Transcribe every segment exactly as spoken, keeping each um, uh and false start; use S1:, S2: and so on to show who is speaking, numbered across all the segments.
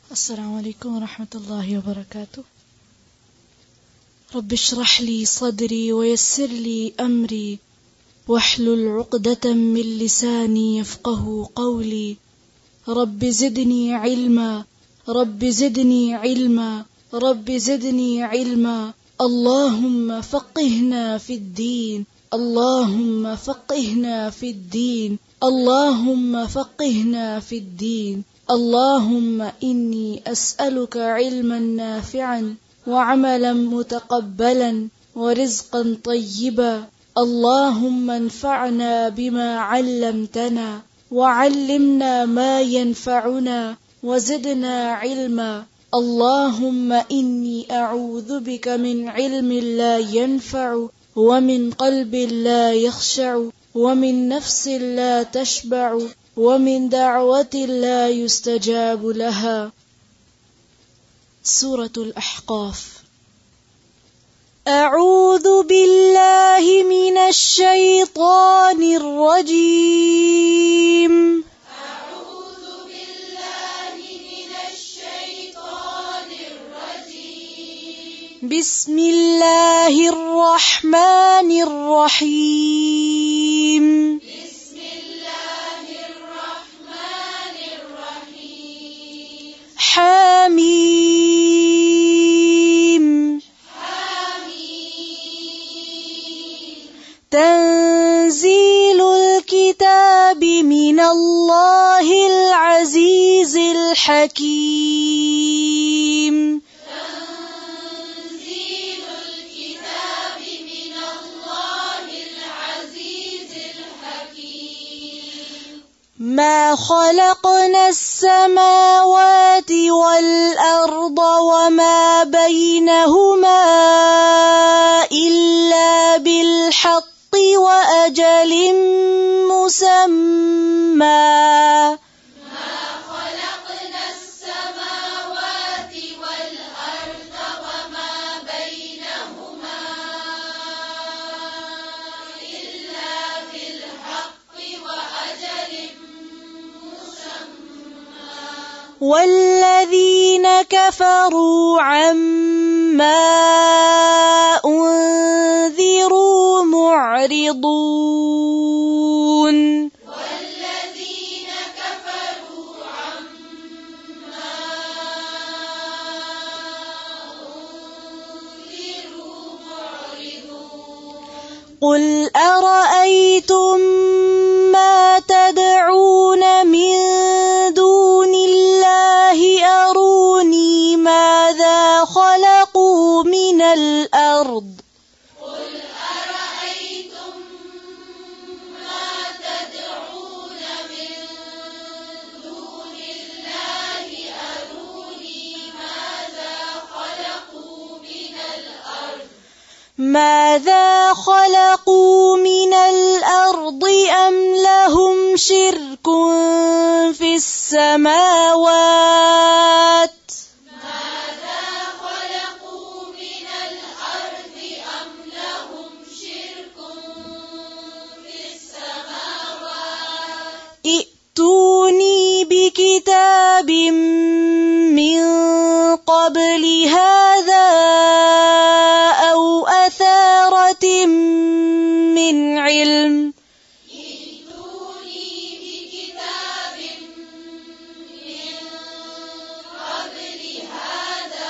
S1: السلام عليكم ورحمة الله وبركاته. رب اشرح لي صدري ويسر لي أمري واحلل عقدة من لساني يفقه قولي. رب زدني علما رب زدني علما رب زدني علما. اللهم فقهنا في الدين اللهم فقهنا في الدين اللهم فقهنا في الدين. اللهم إني أسألك علما نافعا وعملا متقبلا ورزقا طيبا. اللهم انفعنا بما علمتنا وعلمنا ما ينفعنا وزدنا علما. اللهم إني أعوذ بك من علم لا ينفع ومن قلب لا يخشع ومن نفس لا تشبع ومن دعوة لا يستجاب لها. سورة الأحقاف. أعوذ بالله من الشيطان الرجيم.
S2: أعوذ بالله من الشيطان الرجيم.
S1: بسم الله الرحمن الرحيم.
S2: بسم الله الرحمن الرحيم.
S1: حميم.
S2: حميم.
S1: تنزيل الكتاب من الله العزيز الحكيم.
S2: تنزيل الكتاب من الله العزيز الحكيم.
S1: ما خلقنا السماوات والأرض وما بينهما إلا بالحق وأجل مسمى.
S2: ما خلقنا السماوات والأرض وما بينهما إلا بالحق وأجل مسمى.
S1: والذين كفروا عما أنذروا معرضون.
S2: والذين كفروا عما أنذروا معرضون.
S1: قل أرأيتم ما تدعون من دون الله أروني ماذا خلقوا من الأرض.
S2: قل أرأيتم ما تدعون من دون الله أروني ماذا خلقوا من الأرض.
S1: ماذا خلقوا من الأرض أم لهم شرك في السماوات.
S2: ماذا خلقوا من الأرض أم لهم شرك في السماوات.
S1: ائتوني بكتاب من قبل هذا أو أثارة من علم.
S2: ائتوني بكتاب من قبل هذا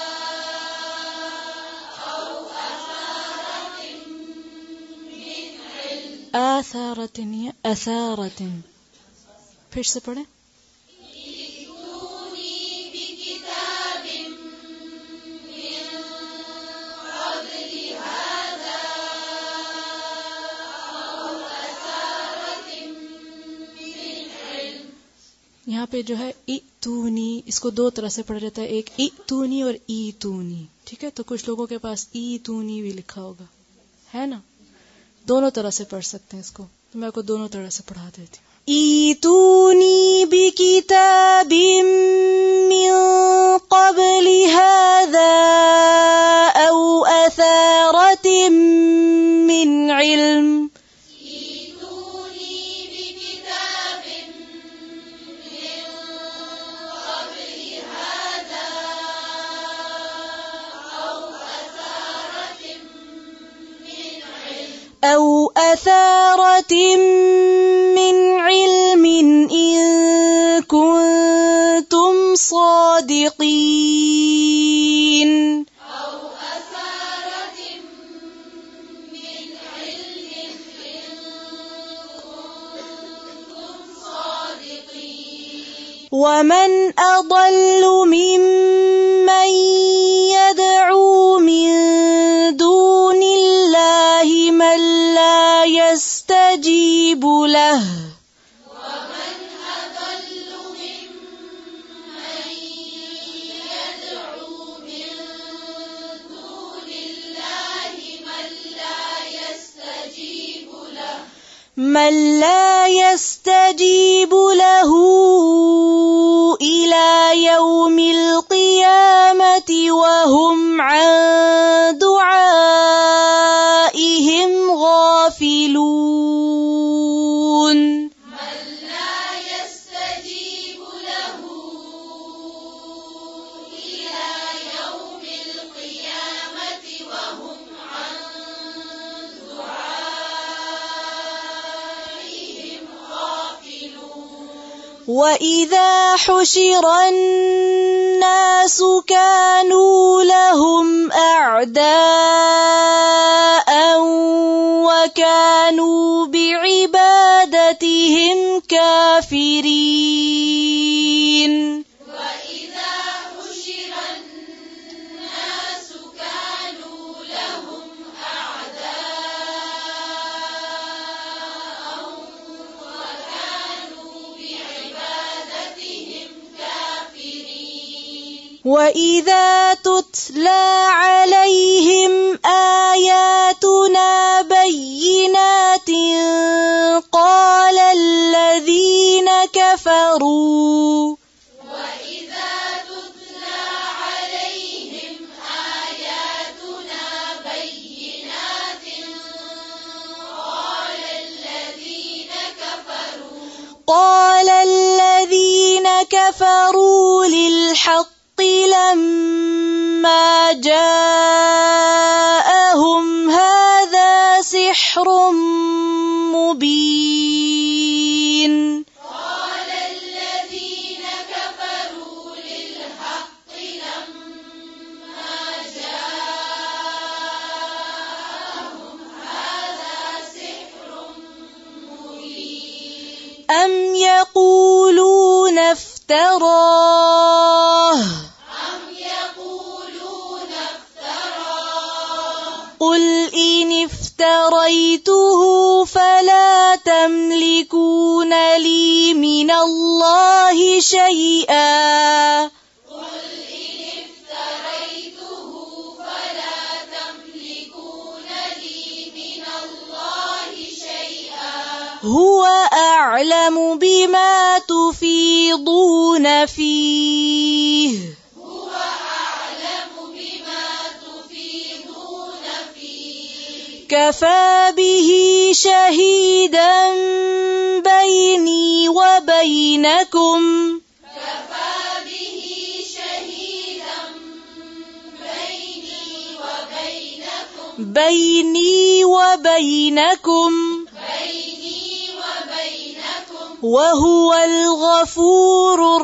S2: أو أثارة من علم.
S1: آثارة या أثارة. फिर से पढ़े.
S2: ائتوني بكتاب من قبل هذا أو أثارة من علم.
S1: यहाँ पे जो है इ-तूनी, इसको दो तरह से पढ़ा जाता है, एक इ-तूनी और ई-तूनी. ठीक है, तो कुछ लोगों के पास ई-तूनी भी लिखा होगा, है ना. दोनों तरह से पढ़ सकते हैं इसको, तो मैं आपको दोनों तरह से पढ़ा देती हूँ. ईतूनी बिकिताबिम मिन क़ब्लि हाज़ा औ असारतिम मिन इल्म.
S2: ائتوني بكتاب من قبل هذا
S1: أو أثارة من علم إن كنتم صادقين
S2: أو أثارة من علم إن كنتم صادقين
S1: ومن أضل ممن يدعو من دون الله من لا يستجيب له
S2: ومن أضل ممن يدعو من دون الله من لا يستجيب له
S1: من لا يستجيب له إلى يوم القيامة وهم عن دعائهم غافلون
S2: من لا يستجيب له إلى يوم القيامة وهم عن دعائهم غافلون
S1: وإذا حشر الناس كانوا لهم أعداء وكانوا بعبادتهم كافرين
S2: وإذا حشر الناس كانوا لهم أعداء وكانوا بعبادتهم كافرين
S1: وإذا تتلى عليهم آياتنا بينات قال الذين كفروا
S2: وإذا تتلى عليهم آياتنا بينات قال الذين كفروا
S1: قال الذين كفروا للحق لما جاءهم هذا سحر مبين
S2: قال الذين كفروا للحق لما جاءهم هذا سحر مبين
S1: أم يقولون افتراه
S2: أم يقولون افتراه
S1: قل إن افتريته فلا تملكون لي من الله شيئا
S2: قل إن افتريته فلا تملكون لي من الله شيئا
S1: هو أعلم بما تفيضون فيه
S2: هو أعلم بما تفيضون فيه
S1: كفى به شهيدا بيني وبينكم
S2: كفى به شهيدا بيني وبينكم
S1: بيني وبينكم
S2: بيني وبينكم
S1: وهو الغفور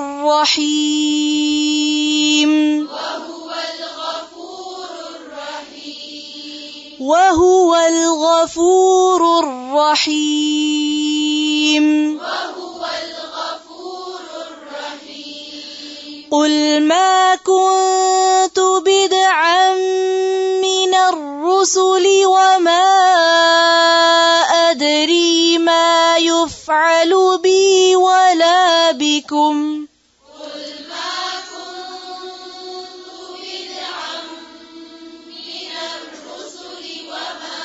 S1: الرحيم
S2: وهو الغفور الرحيم
S1: وهو الغفور الرحيم
S2: وهو الغفور الرحيم
S1: قل ما كنت بدعا من الرسل وما أدري ما يفعل بي ولا بكم
S2: قل ما كنت بدعا من الرسل وما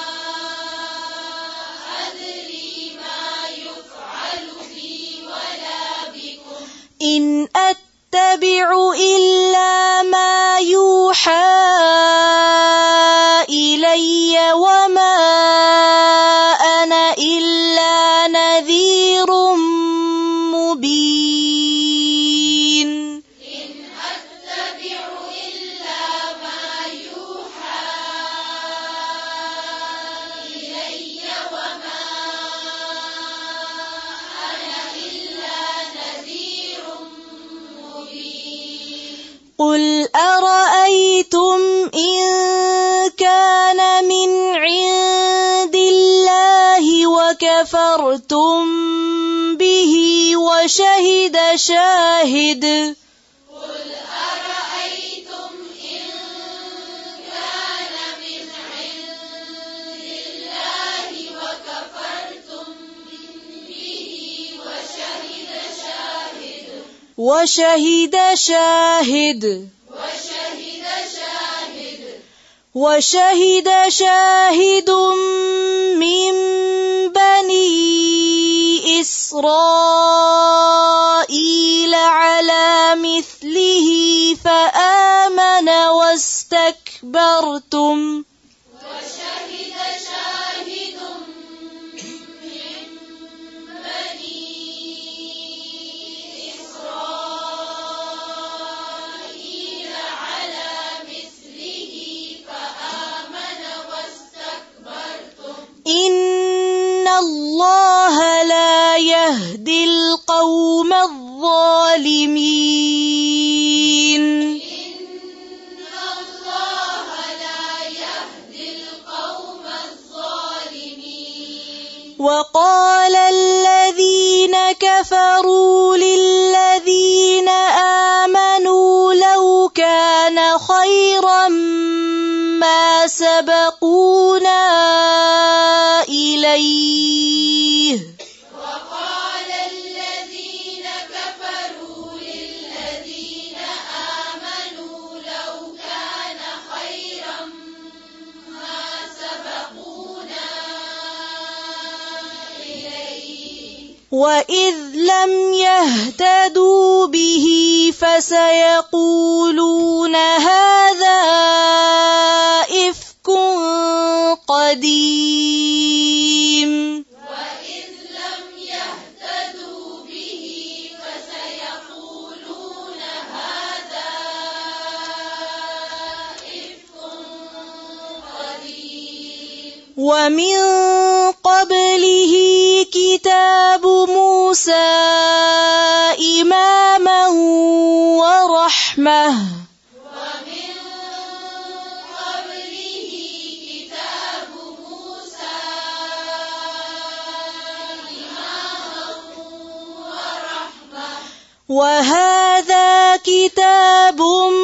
S2: أدري ما يفعل بي ولا بكم
S1: إن أتبع إلا ما يوحى إلي وما أنا إلا نذير مبين
S2: إن أتبع إلا ما يوحى إلي
S1: قل أرأيتم إن كان من عند الله وكفرتم به وشهد شاهد
S2: قل أرأيتم إن كان من عند الله وكفرتم به وشهد شاهد
S1: وشهد شاهد
S2: وشهد شاهد
S1: وشهد شاهد من بني إسرائيل على مثله فآمن واستكبرتم
S2: وشهد شاهد من بني إسرائيل على مثله فآمن واستكبرتم
S1: إن الله لا يهدي القوم الظالمين
S2: إن الله لا يهدي القوم الظالمين
S1: وقال الذين كفروا للذين آمنوا لو كان خيرا ما سبقونا إليه
S2: وقال الذين كفروا للذين آمنوا لو كان خيرا ما سبقونا إليه
S1: وإذ لم يهتدوا به فسيقولون هذا إفك قديم
S2: وإذ لم يهتدوا به فسيقولون هذا إفك قديم
S1: ومن قبله كتاب موسى إماما ورحمة
S2: ومن قبله كتاب موسى إماما ورحمة
S1: وهذا كتاب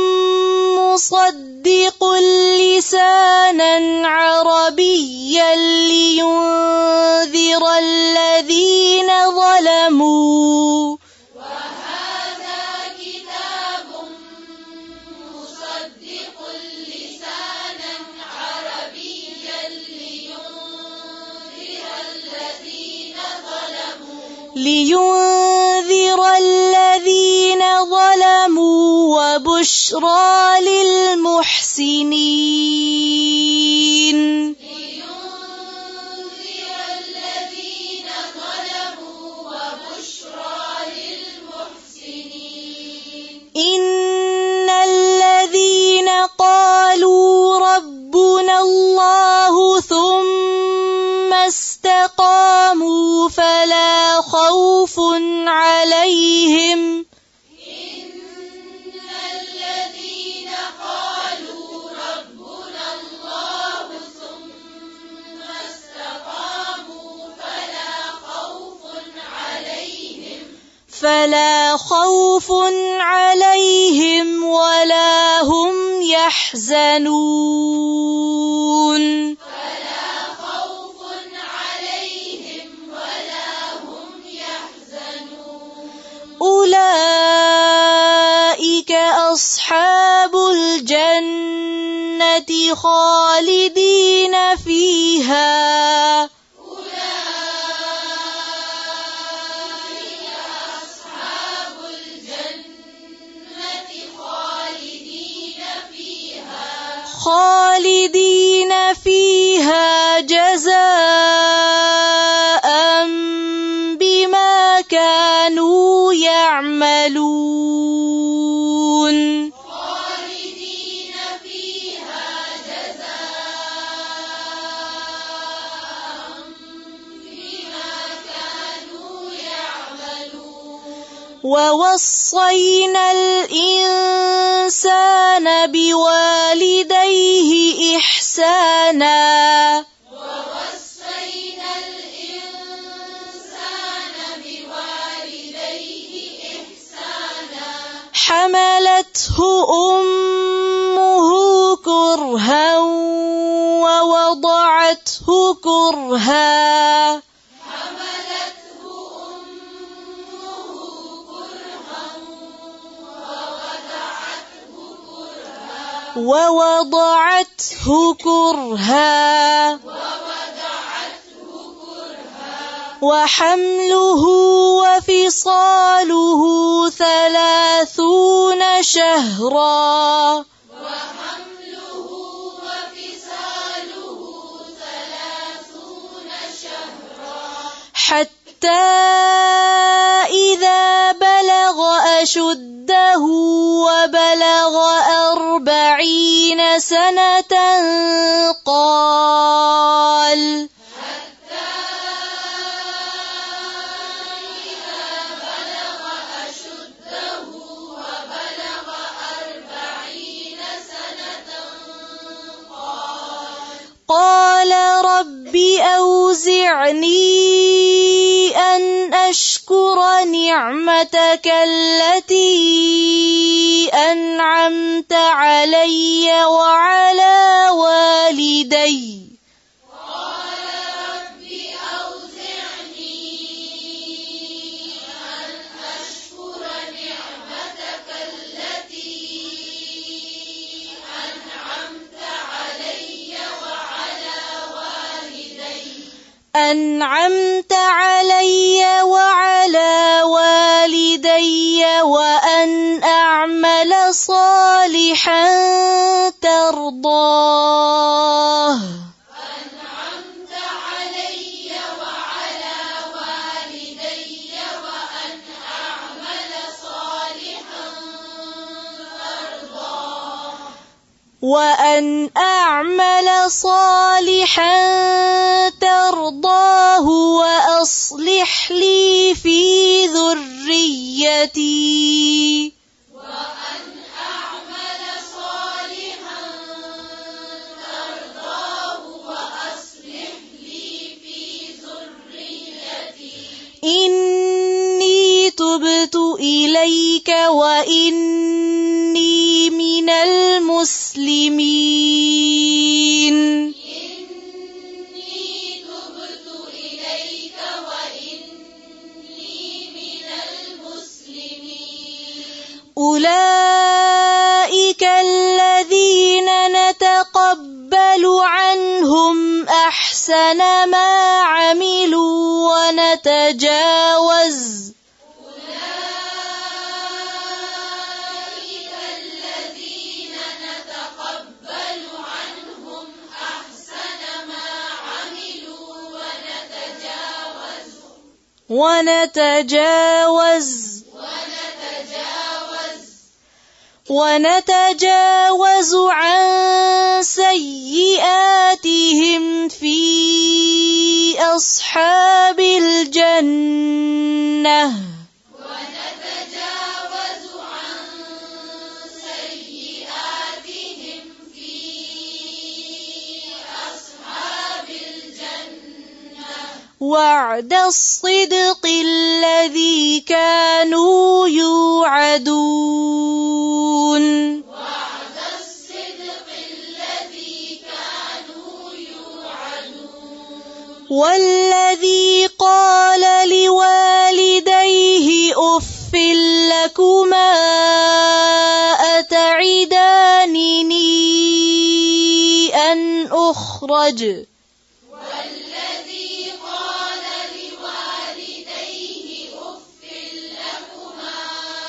S1: مصدق لسانا عربيا لينذر الذين ظلموا
S2: وهذا كتاب مصدق لسانا عربيا لينذر الذين ظلموا
S1: لينذر الذين ظلموا وبشرى للمحسنين
S2: لينذر الذين ظلموا وبشرى للمحسنين
S1: إن الذين قالوا ربنا الله ثم استقاموا فلا خوف عليهم
S2: إن الذين قالوا ربنا الله ثم استقاموا فلا خوف عليهم
S1: فلا خوف عليهم ولا هم يحزنون
S2: فلا خوف عليهم ولا هم يحزنون
S1: أولئك أصحاب الجنة خالدين فيها
S2: أولئك أصحاب الجنة خالدين فيها
S1: خالدين فيها جزاء بما كانوا يعملون
S2: خالدين فيها جزاء بما كانوا يعملون
S1: ووصينا الإنسان بوالديه إحسانا
S2: ووصينا الإنسان بوالديه إحسانا
S1: حملته أمه كرها ووضعته كرها ووضعته كرها وحمله وفصاله ثلاثون شهرا
S2: وحمله وفصاله ثلاثون شهرا
S1: حتى إذا بلغ أشده وبلغ أربعين سنة قال
S2: حتى إذا بلغ أشده وبلغ أربعين سنة قال
S1: قال رب أوزعني أن أشكر نعمتك التي أنعمت علي وعلى والدي
S2: قال رب أوزعني أن أشكر نعمتك التي أنعمت علي وعلى والدي
S1: أنعمت علي وعلى والدي وأن أعمل صالحا ترضاه
S2: أنعمت علي وعلى والدي وأن أعمل صالحا ترضاه
S1: وأن أعمل صالحا ترضاه وأصلح لي في ذريتي
S2: وأن أعمل صالحا ترضاه وأصلح لي في ذريتي
S1: إني تبت إليك وإني من المسلمين
S2: إني تبت إليك وإني من المسلمين
S1: أولئك الذين نتقبل عنهم أحسن ما عملوا ونتجاوز
S2: أولئك الذين نتقبل عنهم أحسن ما عملوا ونتجاوز
S1: ونتجاوز
S2: ونتجاوز
S1: ونتجاوز عن سيئاتهم في أصحاب الجنة
S2: ونتجاوز عن سيئاتهم في أصحاب الجنة
S1: وعد الصدق الذي كانوا يوعدون
S2: وعد الصدق الذي كانوا يوعدون
S1: والذي قال لوالديه أف لكما أتعدانني أن أخرج
S2: والذي قال لوالديه أف لكما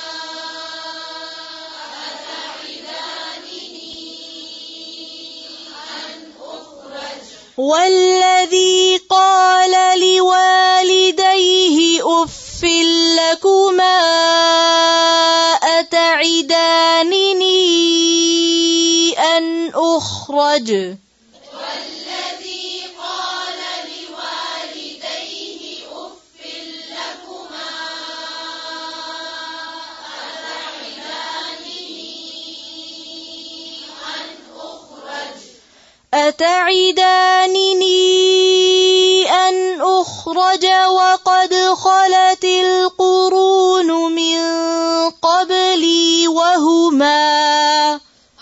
S2: أتعدانني أن أخرج
S1: والذي قال لوالديه أف لكما أتعدانني أن أخرج
S2: والذي قال لوالديه أف لكما
S1: تعدانني أن أخرج وقد خلت القرون من قبلي وهما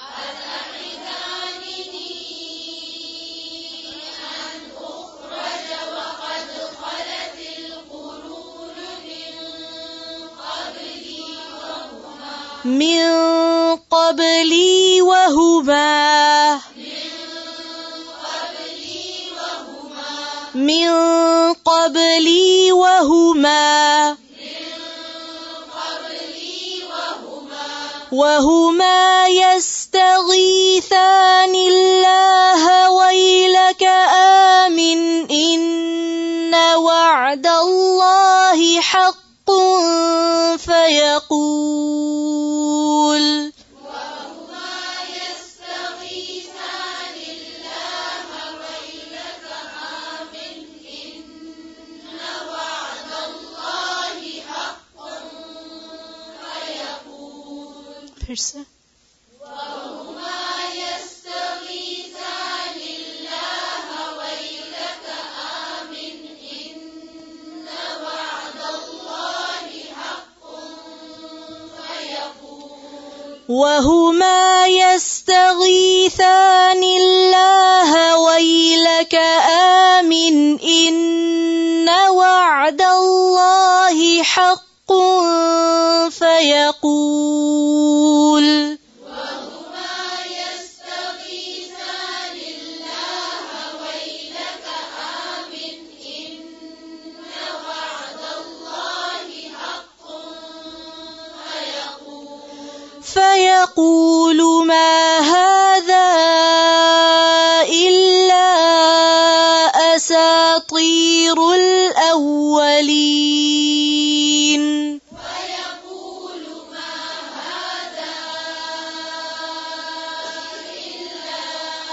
S1: من قبلي وهما من قبلي وهما وهما يستغيثان الله ويلك آمن إن وعد الله حق فيقول फिर से
S2: وهما يستغيثان الله ويلك آمن إن وعد الله حق فيقول
S1: وهما يستغيثان الله ويلك آمن إن وعد الله حق فيقول
S2: وهما يستغيثان الله ويلك آمن إن وعد الله حق فيقول
S1: فيقول ما هذا إلا أساطير الأولين
S2: ويقول ما هذا إلا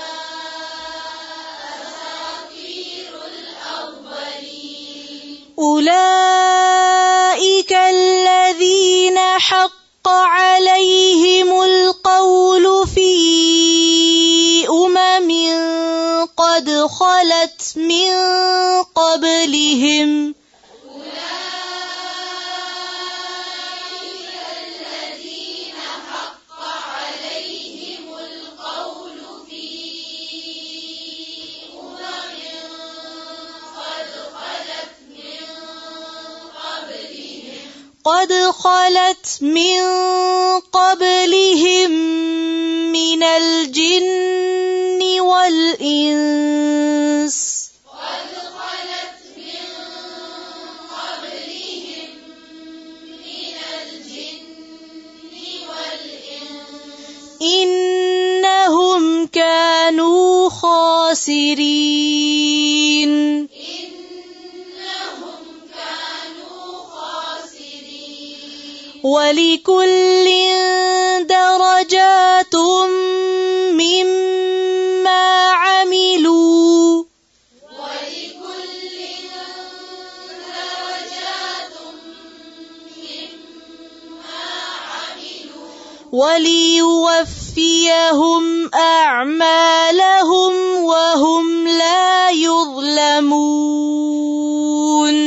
S2: أساطير الأولين
S1: أولئك الذين حق عليهم القول في أمم قد خلت من قبلهم
S2: الذين حق عليهم القول في أمم قد خلت من قبلهم
S1: قد خلت من قبلهم من الجن والإنس
S2: قد خلت من قبلهم من الجن والإنس
S1: إنهم كانوا خاسرين
S2: إنهم كانوا خاسرين
S1: ولكل درجات مما عملوا
S2: ولكل درجات مما عملوا
S1: وليوفيهم أعمالهم وهم لا يظلمون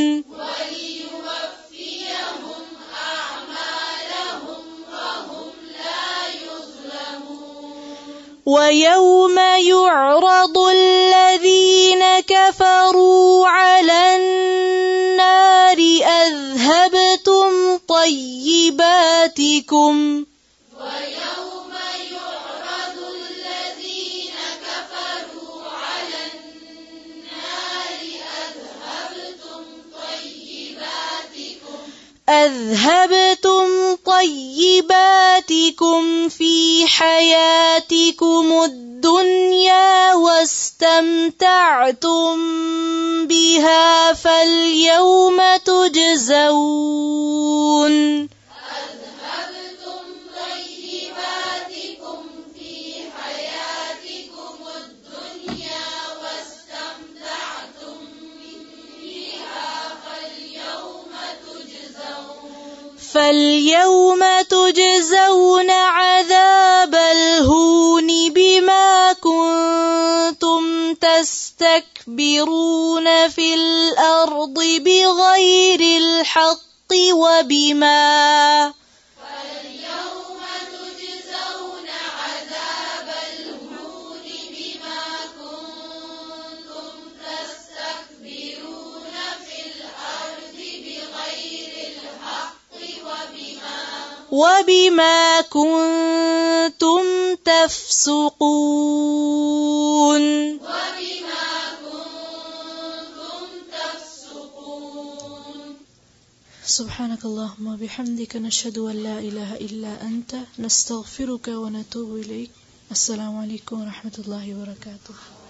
S2: وليوفيهم أعمالهم وهم لا يظلمون
S1: ويوم يعرض الذين كفروا على النار أذهبتم طيباتكم
S2: ويوم يعرض الذين كفروا على النار أذهبتم طيباتكم
S1: أذهبتم طيباتكم في حياتكم الدنيا واستمتعتم بها فاليوم تجزون
S2: أذهبتم طيباتكم في حياتكم الدنيا واستمتعتم بها فاليوم تجزون
S1: فاليوم تجزون عذاب الهون بما كنتم تستكبرون في الأرض بغير الحق وبما
S2: فاليوم تجزون عذاب الهون بما كنتم تستكبرون في الأرض بغير الحق وبما
S1: وبما كنتم تفسقون
S2: وبما كنتم تفسقون.
S1: سبحانك اللهم وبحمدك نشهد أن لا إله إلا أنت نستغفرك ونتوب إليك. السلام عليكم ورحمة الله وبركاته.